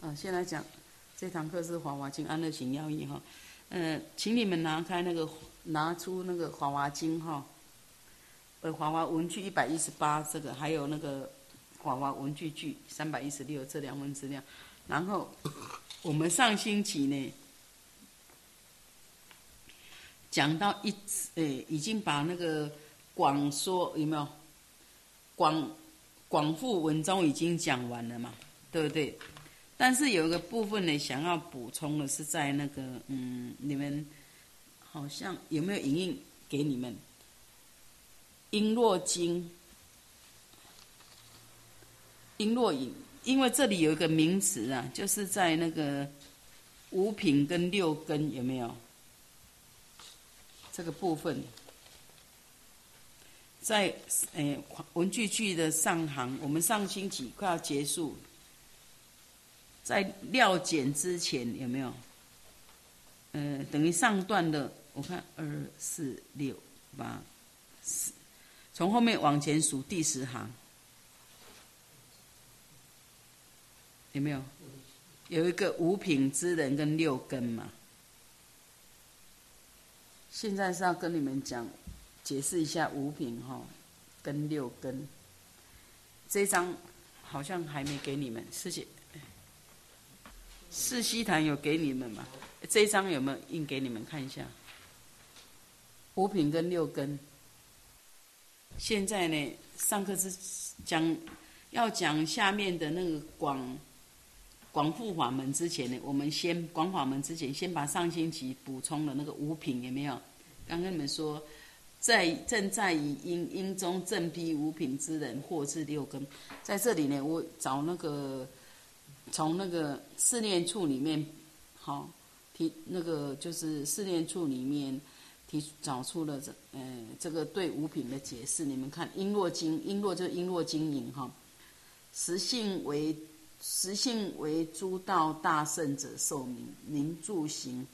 先来讲这堂课是《华华经安乐行要义》哈。请你们拿出那个《华华经》哈，华华文具118这个，还有那个华华文具句316这2份资料。然后我们上星期呢讲到已经把那个广说有没有广复文中已经讲完了嘛，对不对？但是有一个部分呢，想要补充的是在那个你们好像有没有影印给你们？璎珞经、璎珞影，因为这里有一个名词啊，就是在那个五品跟六根有没有？这个部分，在文具句的上行，我们上星期快要结束。在料简之前有没有？等于上段的，我看2、4、6、8、10，从后面往前数第10行，有没有？有一个五品之人跟六根嘛。现在是要跟你们讲，解释一下五品跟六根。这一章好像还没给你们，师姐。四悉檀有给你们吗？这一张有没有印给你们看一下？五品跟六根。现在呢，上课是要讲下面的那个广复法门之前呢，我们先广法门之前，先把上星期补充的那个五品有没有？刚跟你们说，正在以因中正批五品之人，或至六根。在这里呢，我找那个。从那个四念处里面，提那个就是四念处里面找出了这个对五品的解释。你们看璎珞经，璎珞就是璎珞经营实性为诸道大圣者受名，名住行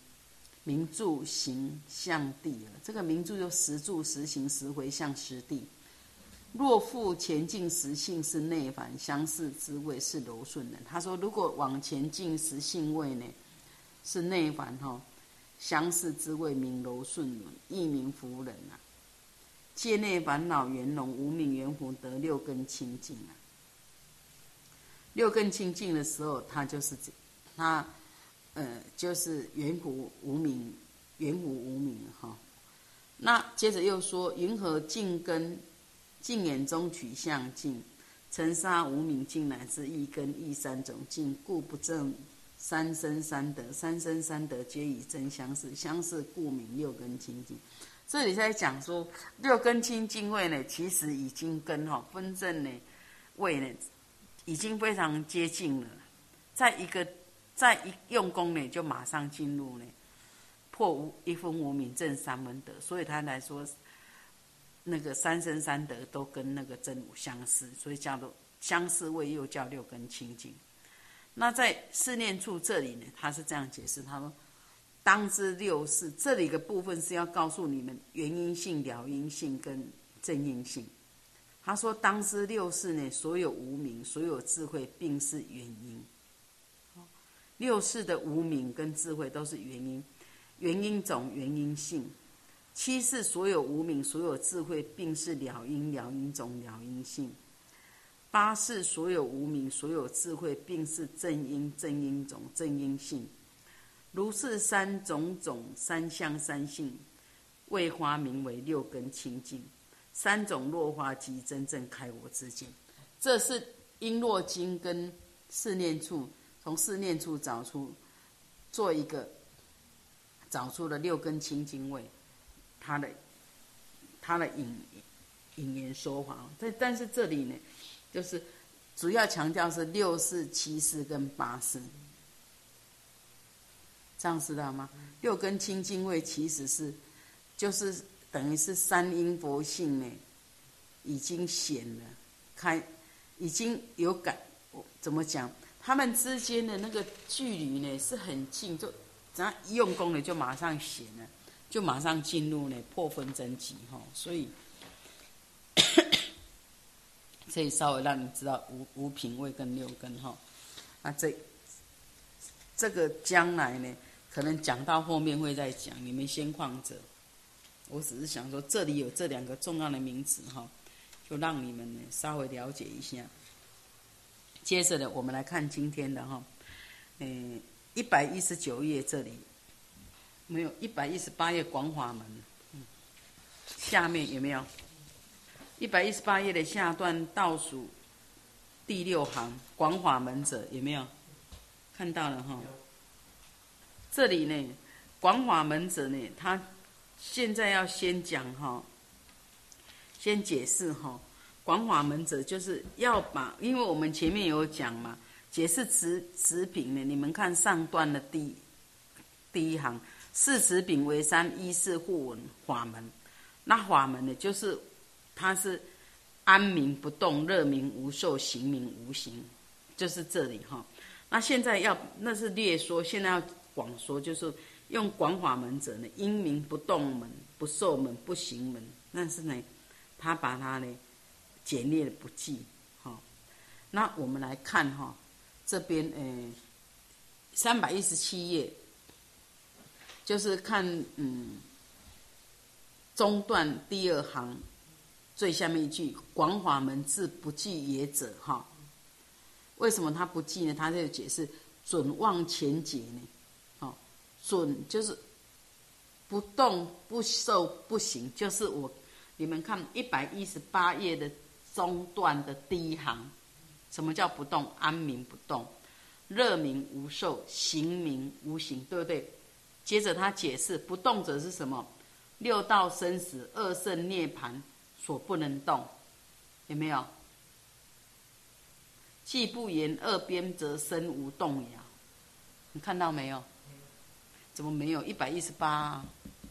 相地了。这个名住就实住实行实回向实地。若复前进实性是内凡，相似之位是柔顺人。他说，如果往前进实性位呢，是内凡相似之位名柔顺人，亦名福人啊。界内烦恼圆融，无明圆福得六根清净啊。六根清净的时候，就是圆福无明那接着又说，云何净根？净眼中取相净，尘沙无明净，乃至一根亦三种净，故不证三生三德。三生三德皆以真相似，相似故名六根清净。这里在讲说，六根清净位呢，其实已经跟分正呢位呢，已经非常接近了。再一用功呢，就马上进入呢破一分无明正三分德，所以他来说。那个三生三德都跟那个真如相似，所以叫做相似位，又叫六根清净。那在四念处这里呢，他是这样解释，他说：当知六事，这里的部分是要告诉你们原因性、了因性跟正因性。他说：当知六事呢，所有无明、所有智慧，并是原因。六事的无明跟智慧都是原因，原因种、原因性。七是所有无明，所有智慧，并是了因，了因种，了因性。八是所有无明，所有智慧，并是正因，正因种，正因性。如是三种种，三相三性，为花名为六根清净。三种落花即真正开我之见。这是璎珞经跟四念处，从四念处找出了六根清净位。他的引言说法，但是这里呢，就是主要强调是六事、七事跟八事，这样知道吗？六根清净位其实就是等于是三因佛性呢，已经显了，已经有感，怎么讲？他们之间的那个距离呢是很近，就只要一用功了就马上显了。就马上进入呢破分真集所以稍微让你知道五品位跟六根这个将来呢，可能讲到后面会再讲，你们先放着。我只是想说，这里有这2个重要的名词哈，就让你们呢稍微了解一下。接着呢，我们来看今天的哈，119页这里没有118页广法门，下面有没有？118页的下段倒数第6行，广法门者有没有？看到了哈。这里呢，广法门者呢，他现在要先讲哈，先解释哈。广法门者就是要把，因为我们前面有讲嘛，解释持品呢，你们看上段的第一行，四持品为3，依是互文法门。那法门呢，就是它是安名不动，乐名无受，行名无形，就是这里哈。那现在那是略说，现在要广说，就是用广法门者呢，因名不动门、不受门、不行门，但是呢，他把它呢简略的不记。那我们来看哈，这边317页，就是看中段第2行最下面一句，广法门自不记也者哈。为什么他不记呢？他就解释准忘前解呢。准就是不动、不受、不行，就是你们看118页的中段的第1行，什么叫不动？安名不动，乐名无受，行名无形，对不对？接着他解释不动者是什么？6道生死、二圣涅槃所不能动，有没有？既不言二边，则身无动摇。你看到没有？怎么没有？118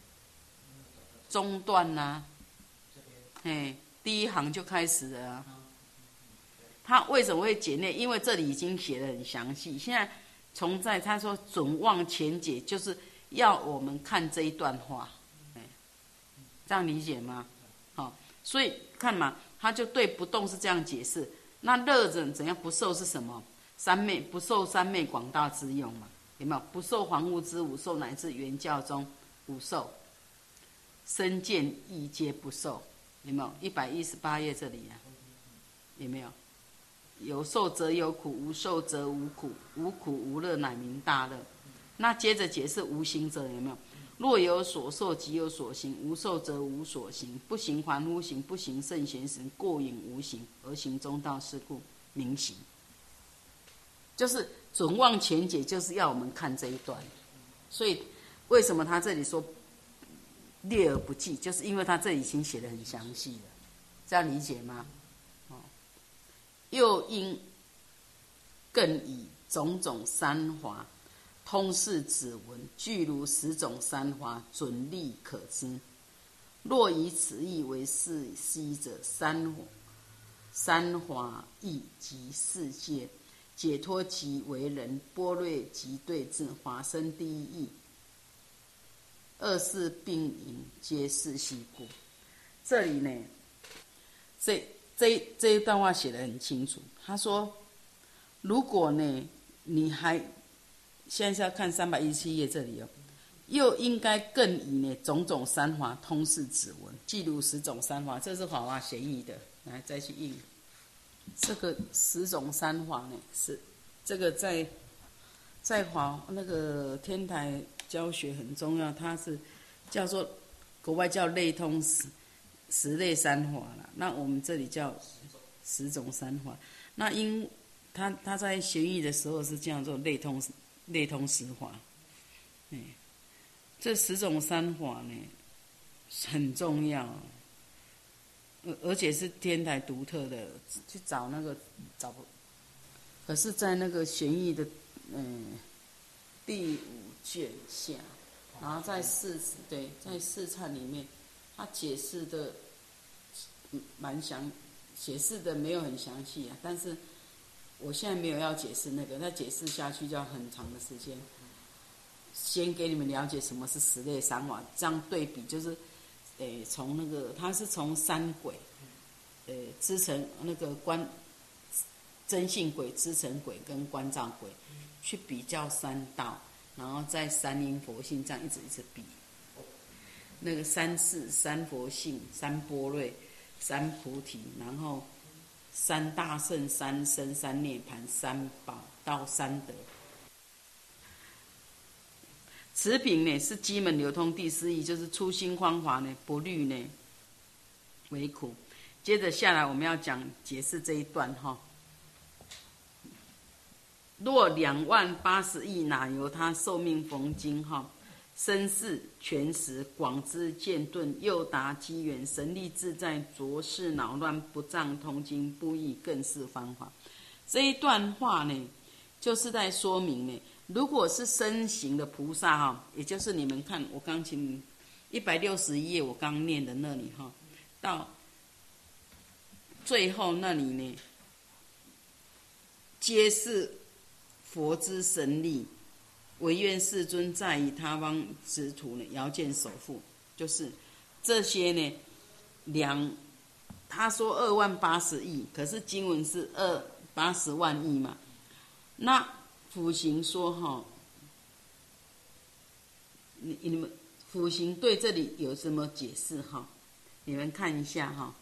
中段啊，第1行就开始了啊。他为什么会简略？因为这里已经写得很详细。现在他说准忘前解，就是要我们看这一段话，这样理解吗？所以看嘛，他就对不动是这样解释。那乐者怎样？不受是什么？不受三昧广大之用嘛，有没有？不受凡物之五受，乃至原教中五受，身见意皆不受，有没有？118页这里啊，有没有？有受则有苦，无受则无苦，无苦无乐，乃名大乐。那接着解释无行者，有没有？若有所受，即有所行；无受则无所行。不行还乎行，不行圣贤神，过隐无行，而行中道，是故名行。就是准忘前解，就是要我们看这一段。所以为什么他这里说略而不记，就是因为他这里已经写得很详细了，这样理解吗？又因更以种种三华通释指文，具如10种三华，准例可知。若以此义为是悉者，三华义即世界，解脱即为人，般若即对治，法身第一义，二事并营，皆是悉故。这里呢，这一段话写得很清楚。他说，如果呢，你还现在是要看317页这里又应该更以呢种种三华通释指文，记录10种三华，这是法华协议的，来再去印。这个10种三华呢，是这个在那个天台教学很重要，它是叫做国外叫类通十类三华啦，那我们这里叫10种三华。那因他在学义的时候是这样做，类通10华。这10种三华呢很重要，而且是天台独特的，去找找不。可是，在那个玄义的第5卷下，然后在四忏里面，他解释的解释的没有很详细啊。但是我现在没有要解释那个，再解释下去就要很长的时间。先给你们了解什么是10类三华，这样对比就是，从那个他是从三轨，支成那个真性轨、支成轨跟观照轨， 去比较三道，然后在三因佛性这样一直比，那个三世、三佛性、三般若、三菩提，然后三大圣、三身、三涅盘、三宝到三德。此品呢是机门流通第四义，就是初心方法呢不虑呢为苦。接着下来我们要讲解释这一段哈。若28000亿，哪由他受命逢经哈？身世全实，广知见顿，又达机缘，神力自在，浊世恼乱，不障通经，不异更是方法。这一段话呢，就是在说明呢，如果是身行的菩萨哈，也就是你们看我刚请161页我刚念的那里哈，到最后那里呢，皆是佛之神力，唯愿世尊在于他方之土呢，遥见首富。就是这些呢，他说28000亿，可是经文是80万亿嘛。那辅行说哈，你们辅行对这里有什么解释哈？你们看一下哈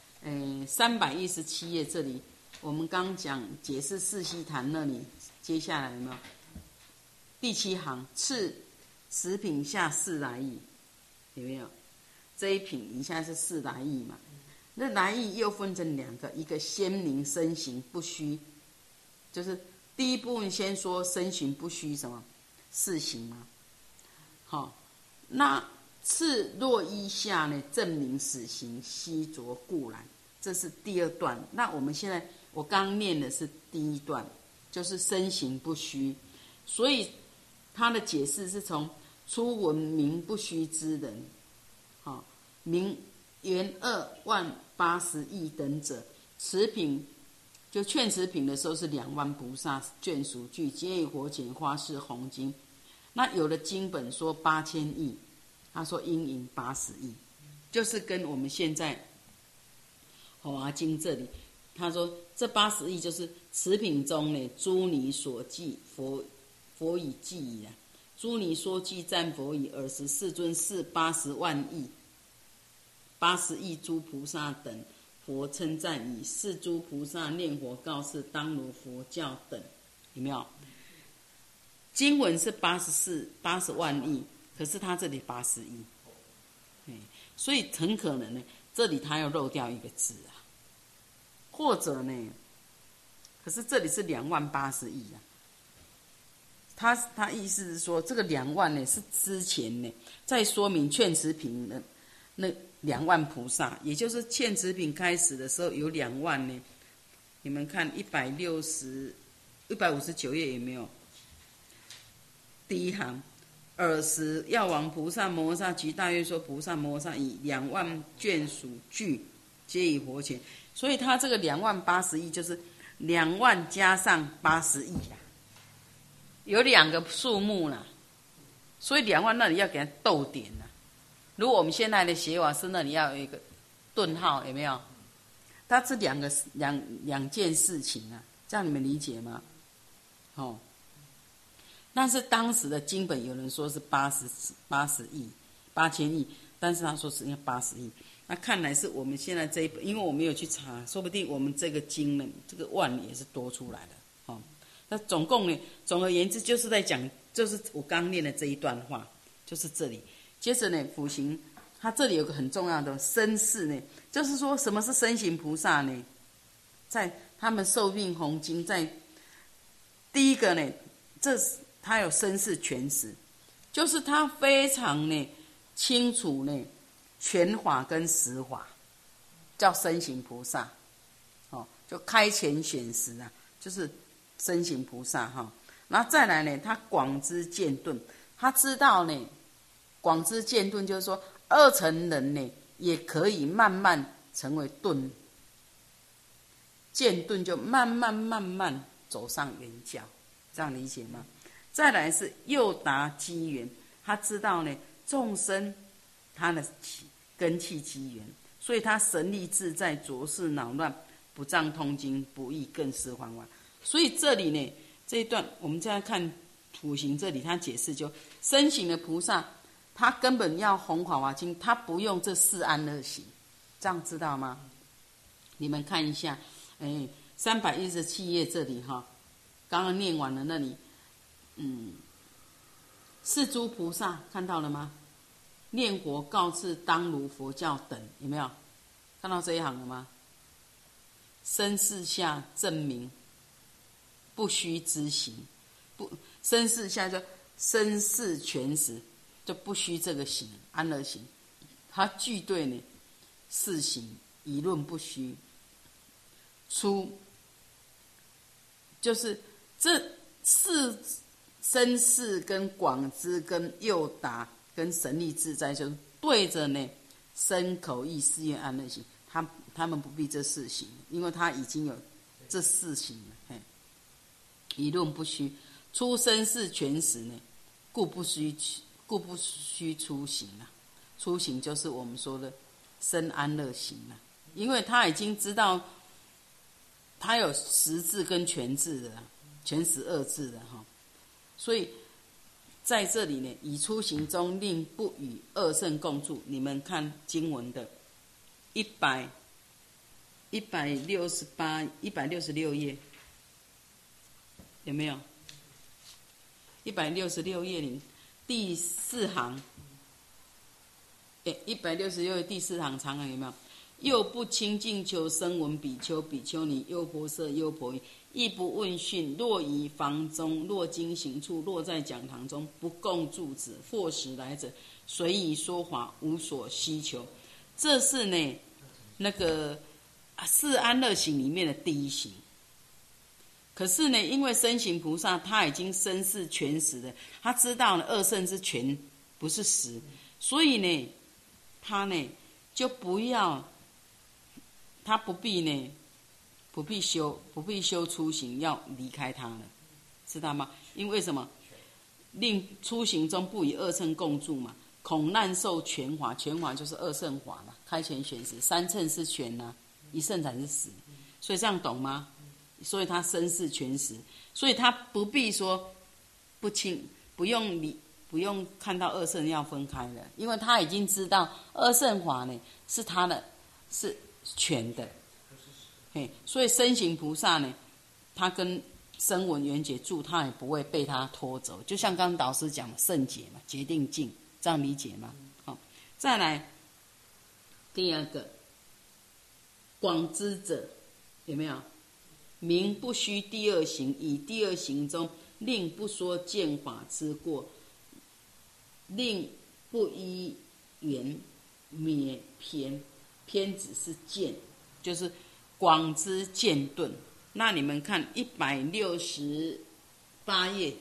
，317页这里，我们刚讲解释四悉檀那里。接下来有没有第7行次10品下4来意，有没有？这一品以下是4来意嘛？那来意又分成2个，一个先明身形不虚，就是第一部分先说身形不虚什么4行嘛。好，那次若依下呢，证明死刑悉着故然，这是第2段。那我们现在我刚念的是第1段。就是身形不虚，所以他的解释是从初闻名不虚之人，名言28000亿等者，此品就劝此品的时候是2万菩萨眷属具，皆以火剪花式红经。那有的经本说8000亿，他说应银80亿，就是跟我们现在《华华经》这里。他说这80亿就是此品中呢，诸尼所记，佛已记矣啊。诸尼说记赞佛已，尔时世尊是80万亿，80亿诸菩萨等，佛称赞矣。是诸菩萨念佛告示，当如佛教等，有没有？经文是80万亿，可是他这里80亿，所以很可能呢，这里他要漏掉一个字啊。或者呢，可是这里是28000亿啊。他意思是说，这个2万呢是之前呢在说明劝持品的那2万菩萨，也就是劝持品开始的时候有2万呢。你们看159页有没有？第1行，尔时药王菩萨摩诃萨及大愿说菩萨摩诃萨以2万眷属具，皆以佛前。所以他这个28000亿就是2万加上80亿啦，有2个数目啦，所以2万那里要给它逗点啦。如果我们现在的写法是那里要有一个顿号，有没有？它是两件事情啊，这样你们理解吗？但是当时的经本有人说是80亿8000亿，但是他说是要80亿。那看来是我们现在这一本，因为我没有去查，说不定我们这个经呢，这个万也是多出来的。那总共呢，总而言之就是在讲，就是我刚念的这一段话，就是这里。接着呢，辅行，它这里有个很重要的身世呢，就是说什么是身行菩萨呢？在他们受命弘经，在第一个呢，他有身世全实，就是他非常呢清楚呢。全法跟实法叫身行菩萨，就开前显实啊，就是身行菩萨哈。然后再来呢，他广知见顿，他知道呢，广知见顿就是说2乘人呢也可以慢慢成为顿，见顿就慢慢走上圆教，这样理解吗？再来是又达机缘，他知道呢众生他的根器机缘，所以他神力自在，浊世恼乱，不障通经，不异更是方法。所以这里呢， 这一段我们再来看土行这里，他解释就身行的菩萨，他根本要弘法华经，他不用这四安乐行，这样知道吗？你们看一下，317页这里哈，刚刚念完了那里，是诸菩萨看到了吗？念佛告示当如佛教等，有没有看到这一行了吗？身四下证明不虚之行，不身四下就身四全实，就不虚这个行安乐行，它具对呢四行以论不虚。出就是这四身四跟广知跟诱达跟神力自在，就是对着呢身口意四愿安乐行，他们不必这四行，因为他已经有这四行了。以论不虚，出身四全实呢，故不虚出行啊。出行就是我们说的身安乐行啊，因为他已经知道。他有实字跟全字的，全12字的哈，所以在这里呢，以出行中令不与二圣共住。你们看经文的166页，有没有？166页里第4行，166页第4行长行有没有？又不清净求声闻比丘、比丘尼、优婆塞、优婆夷，亦不问讯。若于房中，若经行处，若在讲堂中，不共住止。或时来者，随意说法，无所希求。这是呢，那个四安乐行里面的第一行。可是呢，因为身行菩萨他已经身是全实的，他知道呢二圣是全，不是实，所以呢，他呢就不要。他不必修出行，要离开他了，知道吗？因为什么？令出行中不与二乘共住嘛，恐难受全法，全法就是二乘法嘛，开权显实，三乘是全啊，一乘才是实，所以这样懂吗？所以他身是全实，所以他不必说不用看到二乘要分开了，因为他已经知道二乘法呢是他的是。全的，所以身行菩萨呢，他跟声闻缘觉住，他也不会被他拖走。就像刚刚导师讲的圣解嘛，决定境，这样理解吗？好，再来第二个，广知者有没有？名不虚第二行，以第二行中令不说见法之过，令不依缘灭偏。偏只是见，就是广知见顿。那你们看168页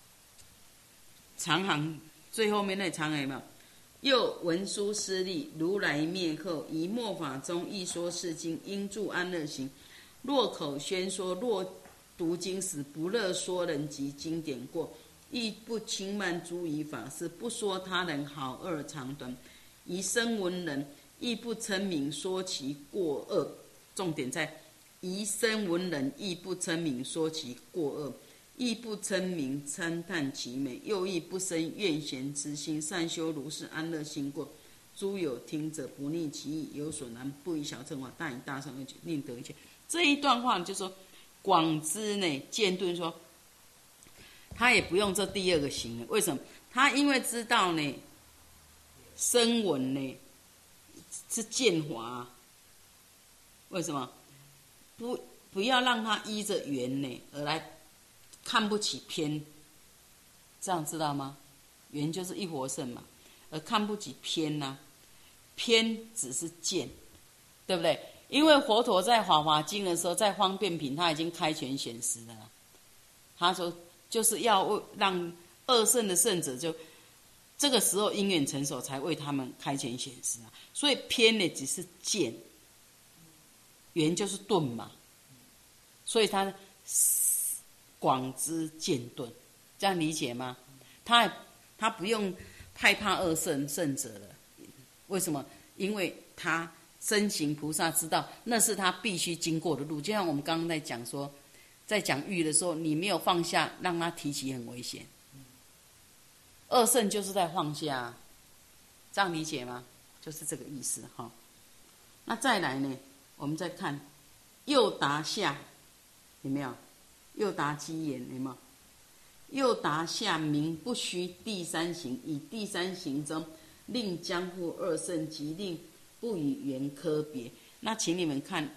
长行最后面那长行有没有？又文殊师利，如来灭后，以末法中亦说是经，应住安乐行。若口宣说，若读经时，不乐说人及经典过，亦不轻慢诸仪法师，不说他人好恶长短，以声闻人。亦不称名说其过恶，重点在宜声闻人，亦不称名说其过恶，亦不称名称叹其美，又亦不生怨嫌之心，善修如是安乐心过。诸有听者，不逆其意，有所难，不以小乘法，但以大乘而举，令得一切。这一段话就说广知呢，见顿说，他也不用这第二个行了。为什么？他因为知道呢，声闻呢。是见法，为什么不要让他依着缘呢而来看不起偏？这样知道吗？缘就是一佛乘嘛，而看不起偏啊，偏只是见，对不对？因为佛陀在《法华经》的时候，在方便品他已经开权显实了，他说就是要让二圣的圣者就。这个时候因缘成熟，才为他们开权显示啊。所以偏呢只是见，缘就是顿嘛，所以他广知见顿，这样理解吗？他不用害怕二圣者了，为什么？因为他身行菩萨知道那是他必须经过的路，就像我们刚刚在讲说， 在讲欲的时候，你没有放下，让他提起很危险。二圣就是在放下，这样理解吗？就是这个意思哈。那再来呢，我们再看右达下，有没有？右达基言有没有？右达下名不虚第三行，以第三行中令将护二圣，即令不与缘科别。那请你们看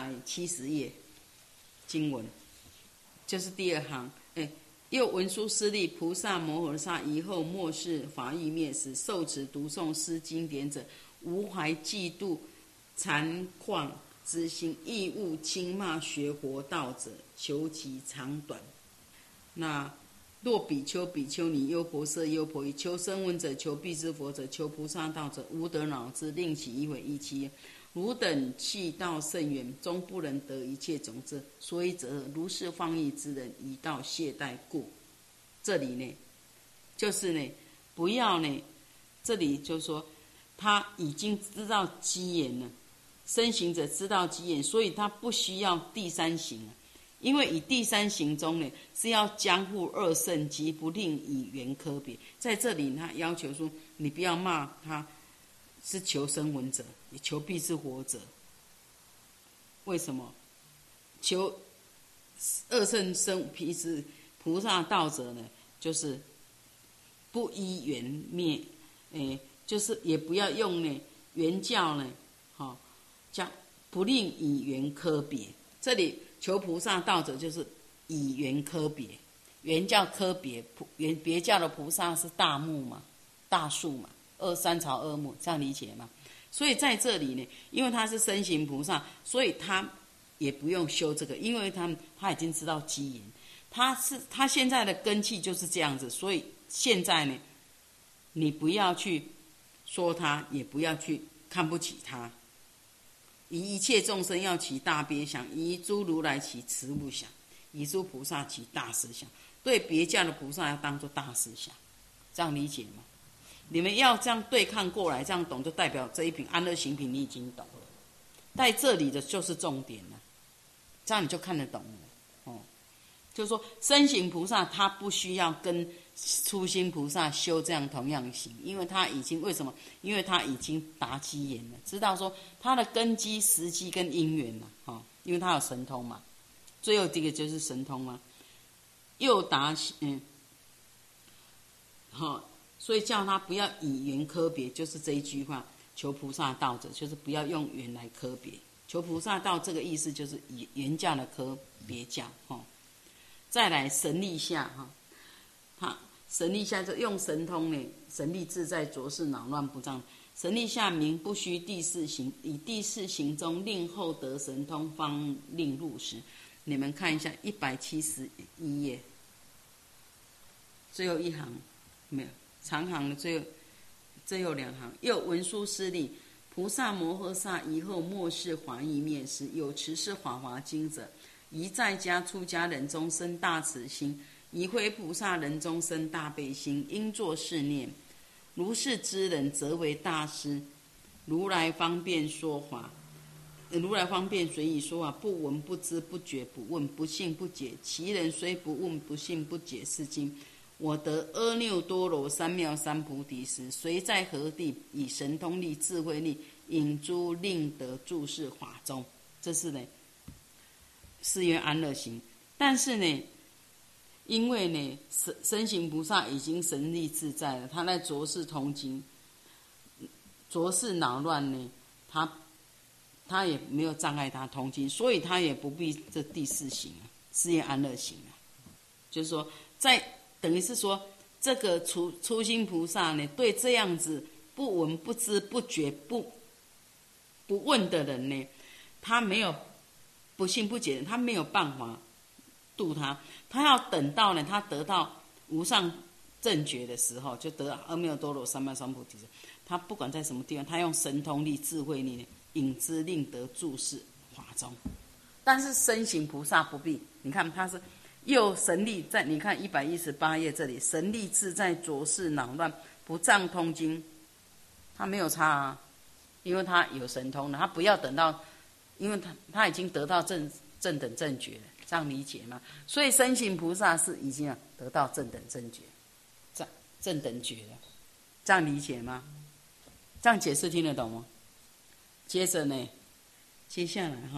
170页经文，就是第二行，又文殊师利菩萨摩诃萨以后末世法欲灭时，受持读诵诗经典者，无怀嫉妒残旷之心，亦勿轻骂学佛道者，求其长短。那若比丘、比丘尼、优婆塞、优婆夷，求声闻者、求辟支佛者、求菩萨道者，无得恼之，令其一毁一期。汝等弃道甚远，终不能得一切种子，所以则如是放逸之人，以道懈怠故。这里呢，就是呢，不要呢，这里就是说，他已经知道机缘了，身行者知道机缘，所以他不需要第三行了。因为以第三行中呢，是要将护二圣，即不令以缘科别。在这里，他要求说，你不要骂他是求声闻者，也求辟支佛者。为什么？求二圣生辟支菩萨道者呢，就是不依缘灭，就是也不要用呢缘教呢，叫不令以缘科别。这里求菩萨道者就是以缘科别，缘教科别，别教的菩萨是大木嘛，大树嘛，三草二木，这样理解吗？所以在这里呢，因为他是身行菩萨，所以他也不用修这个，因为他已经知道机缘，他现在的根器就是这样子，所以现在呢，你不要去说他，也不要去看不起他。以一切众生要起大悲想，以诸如来起慈母想，以诸菩萨起大慈想。对别教的菩萨要当作大慈想，这样理解吗？你们要这样对抗过来，这样懂，就代表这一品安乐行品你已经懂了。在这里的就是重点了，这样你就看得懂了。就是说身行菩萨他不需要跟初心菩萨修这样同样行，因为他已经为什么？因为他已经达机缘了，知道说他的根基、时机跟因缘了，因为他有神通嘛。最后这个就是神通嘛，又达所以叫他不要以缘科别，就是这一句话，求菩萨道者就是不要用缘来科别，求菩萨道这个意思就是以缘教的科别教。再来神力下他神力下就用神通呢，神力自在浊世恼乱不障。神力下名不虚第四行，以第四行中令后得神通，方令入时。你们看一下171页最后一行，没有长行的最后两行。又文殊师利菩萨摩诃萨以后末世法欲灭时，有持是法华经者，宜在家出家人中生大慈心，宜非菩萨人中生大悲心，应作是念：如是之人，则为大师。如来方便说法，如来方便随意说法，不闻不知不觉不问不信不解。其人虽不问不信不解是经，我得阿耨多罗三藐三菩提时，谁在何地以神通力智慧力引诸令得住世法中。这是呢是曰安乐行。但是呢，因为呢身行菩萨已经神力自在了，他在浊世通经，浊世恼乱呢，他也没有障碍他通经，所以他也不必这第四行是曰安乐行就是说等于是说这个初心菩萨呢，对这样子不闻不知不觉不问的人呢，他没有不信不解，他没有办法度他，他要等到呢他得到无上正觉的时候，就得阿耨多罗三藐三菩提，他不管在什么地方，他用神通力智慧力呢引之令得住世法中。但是身行菩萨不必，你看他是又神力在，你看118页这里，神力自在浊世恼乱不障通经，他没有差因为他有神通了，他不要等到，因为他已经得到正等正觉了， 这样理解吗？所以身行菩萨是已经得到正等正觉，正等觉了，这样理解吗？这样解释听得懂吗？接着呢，接下来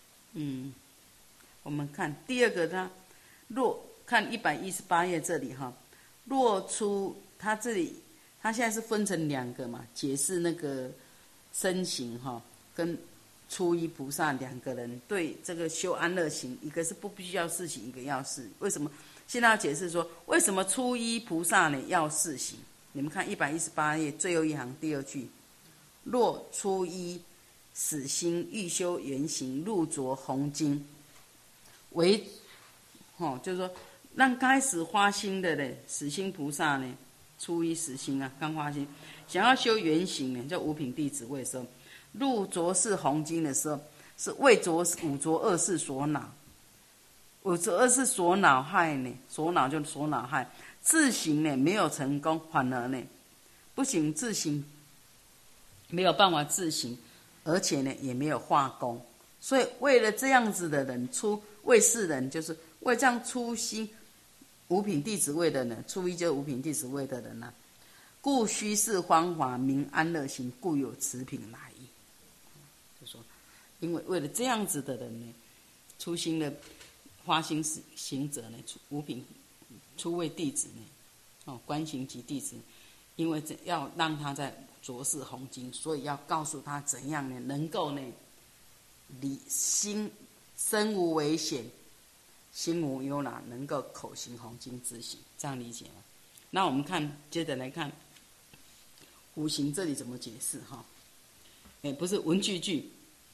我们看第二个，他若看118页这里若出他这里，他现在是分成两个嘛，解释那个身行跟初一菩萨两个人对这个修安乐行，一个是不必须要试行，一个要试。为什么？现在要解释说，为什么初一菩萨呢要试行？你们看118页最后一行第二句，若初一死心欲修圆行，入着红经，为就是说让开始发心的呢，死心菩萨呢，初一死心刚发心，想要修圆行呢，叫五品弟子位的时候，入着是红经的时候，是为着五着二事所恼，五着二事所恼害呢，所恼就所恼害，自行呢没有成功，反而呢不行自行，没有办法自行，而且呢也没有化功，所以为了这样子的人为世人，就是为这样初心五品弟子位的人，初一就是五品弟子位的人故须是方法名安乐行，故有此品来意。就说，因为为了这样子的人呢，初心的发心行者呢，五品初位弟子呢，观行级弟子，因为要让他在着视红经，所以要告诉他怎样呢，能够呢，心身无危险，心无忧恼，能够口行红经之行，这样理解吗？那我们接着来看五行这里怎么解释不是文句句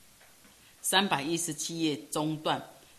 317页中段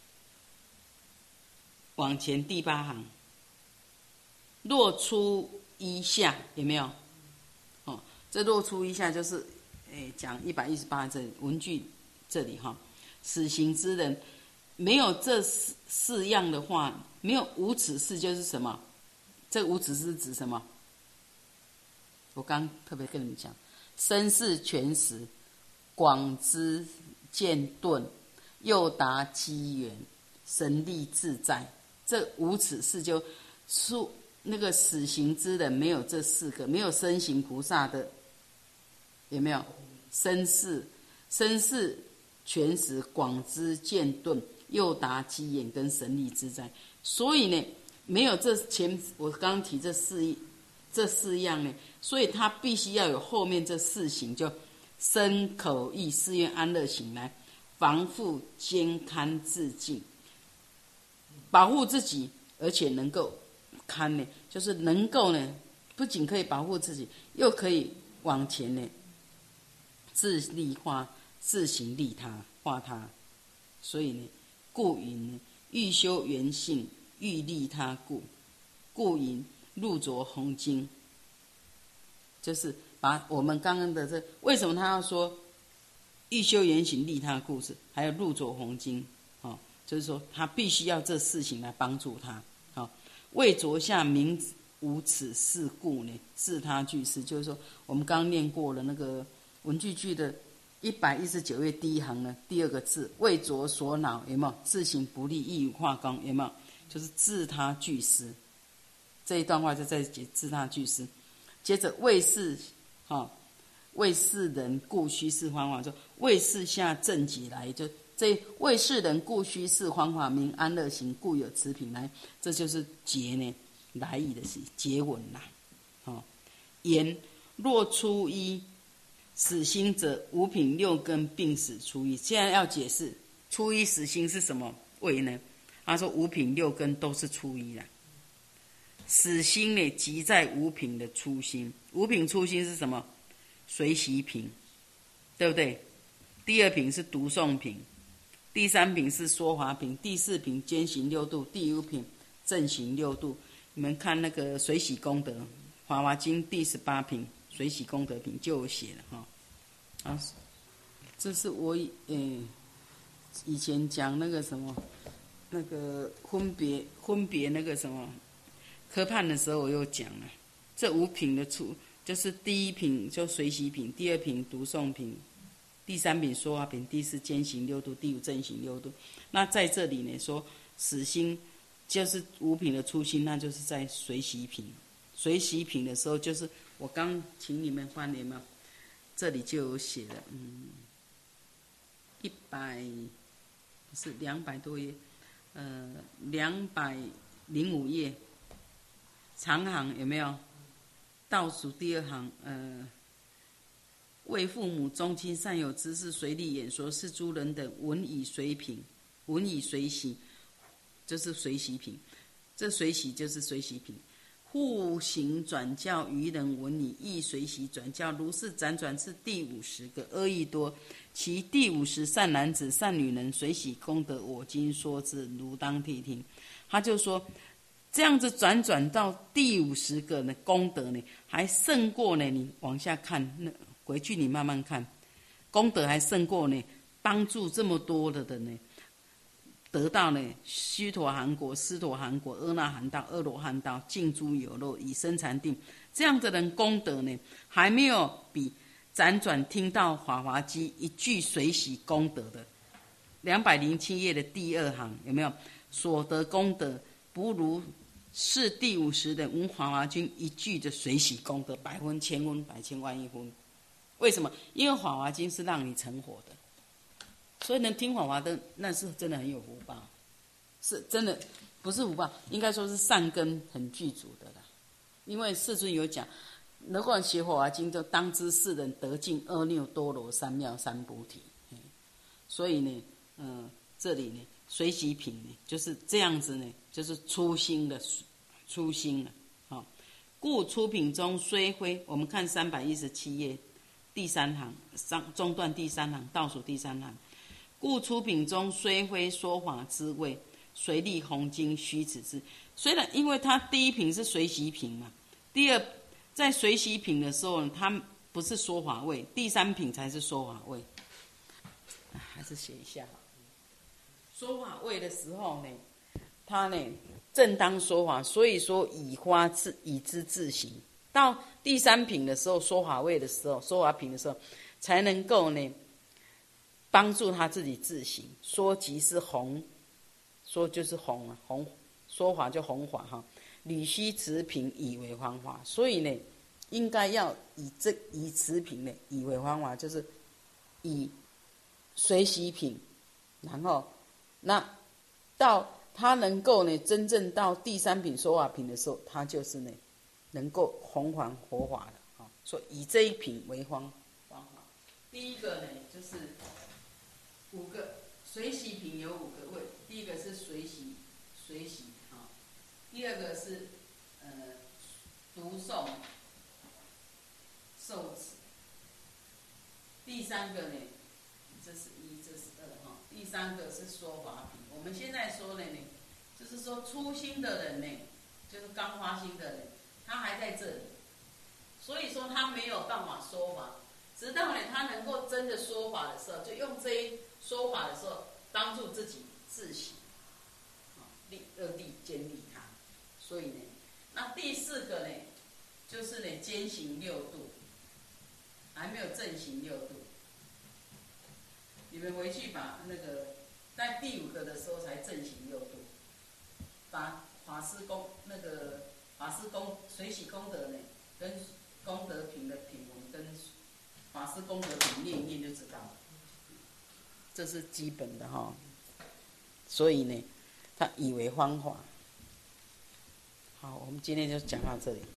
往前第8行，若出一下，有没有？这若出一下就是讲118这里文句这里死行之人没有这四样的话，没有无此事就是什么？这无此事指什么？我刚特别跟你们讲，身是全实，广知见顿，诱达机缘，神力自在。这无此事就那个死行之人没有这四个，没有身行菩萨的，有没有？身是全实，广知见顿，诱达机缘跟神力自在。所以呢，没有我刚刚提这四样呢，所以他必须要有后面这四行，就身口意四愿安乐行来防护坚堪自净，保护自己，而且能够堪呢，就是能够呢，不仅可以保护自己，又可以往前呢，自行利他化他。所以呢，故云呢，欲修圆性，欲利他故云入着红经，就是把我们刚刚的为什么他要说欲修圆行利他故事，还有入着红经就是说他必须要这事情来帮助他为着下明无此事故呢，自他句式，就是说我们刚念过了那个文句句的119页第一行呢，第二个字为着所恼，有没有？自行不利，亦无化功，有没有？就是自他句式。这一段话就在解自他句式。接着为世人故须是方法，就为世下正己来，就这为世人故须是方法名安乐行，故有此品来，这就是结呢来意的结文啦。言若初一死心者，五品六根并死初一。现在要解释初一死心是什么位呢？他说五品六根都是初一啦。死心呢，即在五品的初心。五品初心是什么？随喜品，对不对？第二品是读诵品，第三品是说法品，第四品兼行六度，第五品正行六度。你们看那个随喜功德，《华华经》第18品随喜功德品就有写了这是我以前讲那个什么那个分别那个什么科判的时候，我又讲了这五品的就是第一品就随喜品，第二品读诵品，第三品说法品，第四兼行六度，第五正行六度。那在这里呢说始心就是无品的初心，那就是在随喜品。随喜品的时候，就是我刚请你们翻，有没有？这里就有写了，100不是200多页，205页，长行有没有？倒数第2行，为父母宗亲善友之事随力演说，是诸人等闻以随品，闻以随喜，就是随喜品。这随喜就是随喜品。互行转教愚人闻以亦随喜转教，如是辗转至第50个2亿多，其第50善男子善女人随喜功德，我今说之，如当谛听。他就说，这样子转到第50个呢，功德呢还胜过呢，你往下看，那回去你慢慢看，功德还胜过呢，帮助这么多的人呢。得到呢，须陀洹果、斯陀含果、阿那含道、阿罗汉道、净诸有漏，以生禅定，这样的人功德呢，还没有比辗转听到法华经一句随喜功德的207页的第2行有没有？所得功德不如是第50人闻法华经一句的随喜功德100分、1000分、百千万亿分。为什么？因为法华经是让你成佛的。所以能听法华的，那是真的很有福报，是真的不是福报，应该说是善根很具足的啦。因为世尊有讲，如果学法华经，就当知世人得尽阿耨多罗三藐三菩提。所以呢，这里呢，随喜品呢，就是这样子呢，就是初心了。故初品中虽非，我们看317页第3行中段第3行倒数第3行。故初品中虽非说法之谓，随力弘经须此之。虽然因为它第一品是随喜品嘛，第二在随喜品的时候，它不是说法位，第3品才是说法位。还是写一下。说法位的时候呢，他呢正当说法，所以说以之自行。到第3品的时候，说法位的时候，说法品的时候，才能够呢帮助他自己自行。说即是弘，说就是弘啊，弘说法就弘法哈。履须此品以为方法，所以呢，应该要以此品呢以为方法，就是以随喜品，然后那到他能够呢真正到第3品说法品的时候，他就是呢能够弘扬佛法的啊。所以以这一品为方法。第一个呢就是5个随喜品有5个位，第一个是随喜啊，第二个是读诵受持，第3个呢，这是1，这是2哈，第3个是说法品。我们现在说的呢，就是说初心的人呢，就是刚发心的人，他还在这里，所以说他没有办法说法。直到呢他能够真的说法的时候，就用这一说法的时候，帮助自己自省，二谛兼利他。所以呢，那第4个呢，就是呢兼行6度，还没有正行6度。你们回去把那个在第5个的时候才正行6度，把法师功随喜功德呢，跟功德品的品文跟法师功德品念一念就知道了，这是基本的哈。所以呢，他以为方法。好，我们今天就讲到这里。